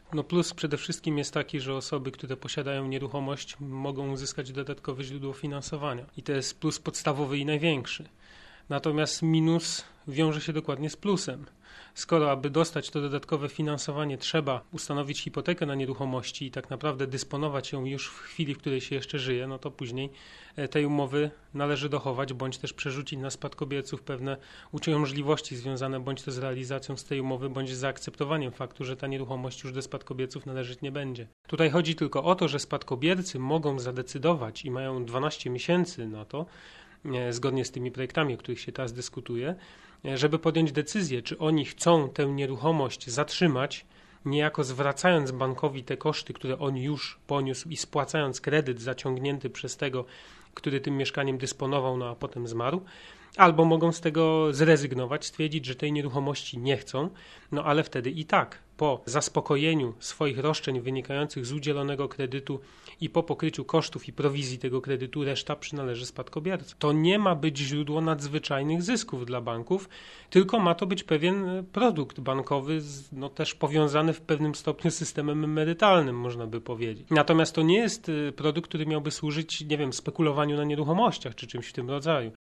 No plus przede wszystkim jest taki, że osoby, które posiadają nieruchomość, mogą uzyskać dodatkowe źródło finansowania. I to jest plus podstawowy i największy. Natomiast minus wiąże się dokładnie z plusem. Skoro aby dostać to dodatkowe finansowanie trzeba ustanowić hipotekę na nieruchomości i tak naprawdę dysponować ją już w chwili, w której się jeszcze żyje, no to później tej umowy należy dochować bądź też przerzucić na spadkobierców pewne uciążliwości związane bądź to z realizacją z tej umowy, bądź z zaakceptowaniem faktu, że ta nieruchomość już do spadkobierców należeć nie będzie. Tutaj chodzi tylko o to, że spadkobiercy mogą zadecydować i mają 12 miesięcy na to, zgodnie z tymi projektami, o których się teraz dyskutuje, żeby podjąć decyzję, czy oni chcą tę nieruchomość zatrzymać, niejako zwracając bankowi te koszty, które on już poniósł i spłacając kredyt zaciągnięty przez tego, który tym mieszkaniem dysponował, no a potem zmarł, albo mogą z tego zrezygnować, stwierdzić, że tej nieruchomości nie chcą, no ale wtedy i tak po zaspokojeniu swoich roszczeń wynikających z udzielonego kredytu i po pokryciu kosztów i prowizji tego kredytu reszta przynależy spadkobiercy. To nie ma być źródło nadzwyczajnych zysków dla banków, tylko ma to być pewien produkt bankowy, no też powiązany w pewnym stopniu z systemem emerytalnym, można by powiedzieć. Natomiast to nie jest produkt, który miałby służyć, nie wiem, spekulowaniu na nieruchomościach czy czymś w tym rodzaju.